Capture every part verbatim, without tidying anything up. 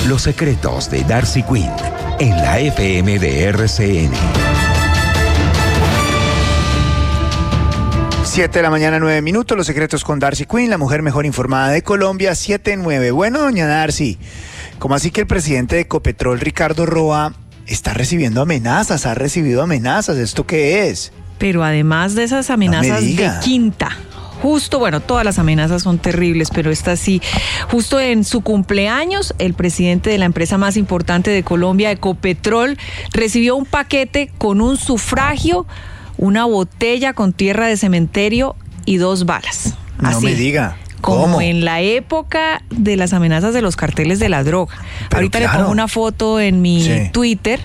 Los secretos de Darcy Quinn en la F M de R C N. siete de la mañana, nueve minutos, Los secretos con Darcy Quinn, la mujer mejor informada de Colombia, siete nueve. Bueno, doña Darcy, ¿cómo así que el presidente de Ecopetrol, Ricardo Roa, está recibiendo amenazas? ¿Ha recibido amenazas? ¿Esto qué es? Pero además de esas amenazas No de quinta, justo, bueno, todas las amenazas son terribles, pero esta sí, justo en su cumpleaños, el presidente de la empresa más importante de Colombia, Ecopetrol, recibió un paquete con un sufragio, una botella con tierra de cementerio y dos balas. No Así, me diga. como ¿Cómo? en la época de las amenazas de los carteles de la droga. Pero Ahorita claro. le pongo una foto en mi Sí. Twitter,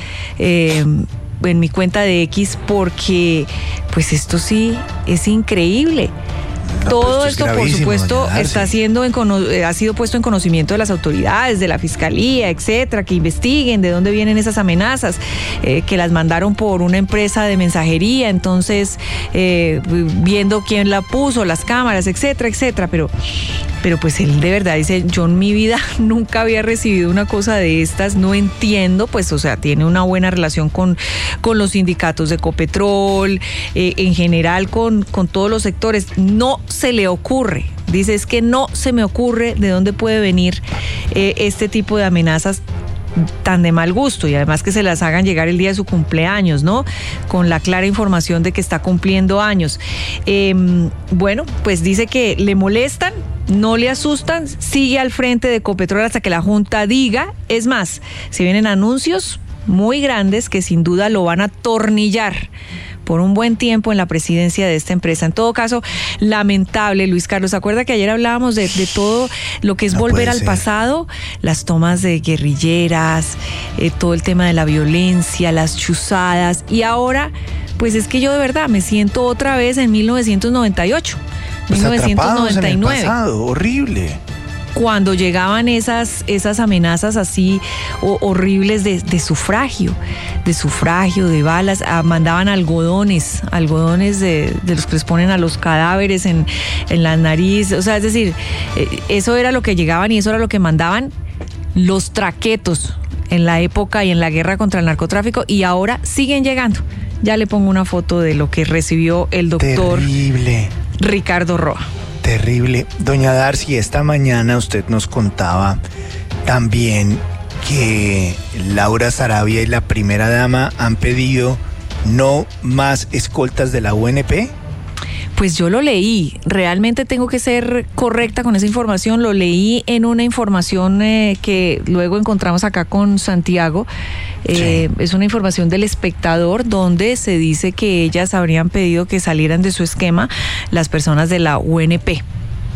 eh, en mi cuenta de X, porque pues esto sí es increíble. No, Todo pero esto, es por gravísimo, supuesto, doña Darcy. está siendo en cono- eh, ha sido puesto en conocimiento de las autoridades, de la fiscalía, etcétera, que investiguen de dónde vienen esas amenazas, eh, que las mandaron por una empresa de mensajería, entonces eh, viendo quién la puso, las cámaras, etcétera, etcétera, pero pero pues él de verdad dice, yo en mi vida nunca había recibido una cosa de estas, no entiendo, pues o sea, tiene una buena relación con, con los sindicatos de Ecopetrol, eh, en general con, con todos los sectores, no se le ocurre, dice, es que no se me ocurre de dónde puede venir eh, este tipo de amenazas tan de mal gusto, y además que se las hagan llegar el día de su cumpleaños, ¿no? Con la clara información de que está cumpliendo años. Eh, bueno, pues dice que le molestan, no le asustan, sigue al frente de Ecopetrol hasta que la Junta diga. Es más, se vienen anuncios muy grandes que sin duda lo van a atornillar por un buen tiempo en la presidencia de esta empresa. En todo caso, lamentable, Luis Carlos. ¿Se acuerda que ayer hablábamos de, de todo lo que es No volver puede al ser. pasado? Las tomas de guerrilleras, eh, todo el tema de la violencia, las chuzadas. Y ahora, pues es que yo de verdad me siento otra vez en mil novecientos noventa y ocho, Pues mil novecientos noventa y nueve. atrapados en el pasado, horrible. Cuando llegaban esas, esas amenazas así o, horribles de, de sufragio, de sufragio, de balas, ah, mandaban algodones, algodones de, de los que les ponen a los cadáveres en, en la nariz, o sea, es decir, eh, eso era lo que llegaban y eso era lo que mandaban los traquetos en la época y en la guerra contra el narcotráfico, y ahora siguen llegando. Ya le pongo una foto de lo que recibió el doctor Terrible. Ricardo Roa. Terrible. Doña Darcy, esta mañana usted nos contaba también que Laura Sarabia y la primera dama han pedido no más escoltas de la U N P. Pues yo lo leí, realmente tengo que ser correcta con esa información, lo leí en una información eh, que luego encontramos acá con Santiago, eh, Sí. es una información del Espectador donde se dice que ellas habrían pedido que salieran de su esquema las personas de la U N P.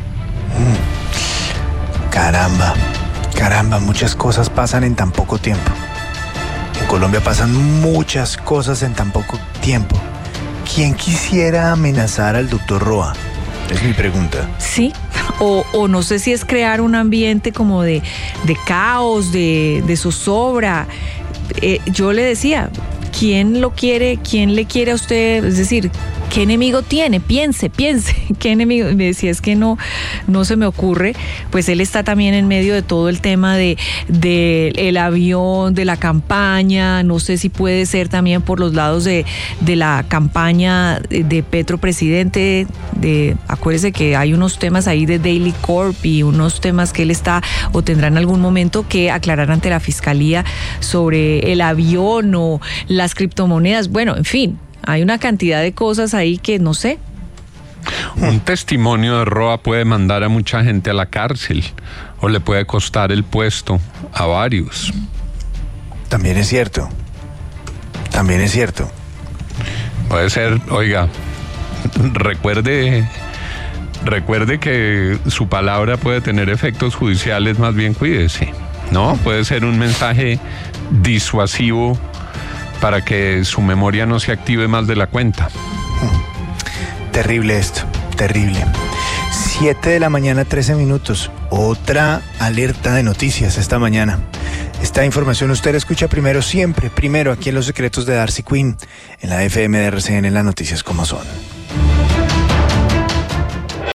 Caramba, caramba, muchas cosas pasan en tan poco tiempo. En Colombia pasan muchas cosas en tan poco tiempo. ¿Quién quisiera amenazar al doctor Roa? Es mi pregunta. Sí, o, o no sé si es crear un ambiente como de, de caos, de, de zozobra. Eh, yo le decía, ¿quién lo quiere? ¿Quién le quiere a usted? Es decir, ¿qué enemigo tiene? Piense, piense. ¿Qué enemigo? Me decía, es que no, no se me ocurre. Pues él está también en medio de todo el tema de, de el avión, de la campaña. No sé si puede ser también por los lados de, de la campaña de, de Petro presidente. De, acuérdese que hay unos temas ahí de Daily Corp y unos temas que él está o tendrá en algún momento que aclarar ante la fiscalía sobre el avión o las criptomonedas. Bueno, en fin. Hay una cantidad de cosas ahí que no sé. Un testimonio de Roa puede mandar a mucha gente a la cárcel o le puede costar el puesto a varios. También es cierto. También es cierto. Puede ser, oiga, recuerde, recuerde que su palabra puede tener efectos judiciales, más bien cuídese, ¿no? Puede ser un mensaje disuasivo para que su memoria no se active más de la cuenta. Terrible esto, terrible. siete de la mañana, trece minutos. Otra alerta de noticias esta mañana. Esta información usted la escucha primero siempre, primero aquí en Los Secretos de Darcy Quinn, en la F M de R C N, en las noticias como son.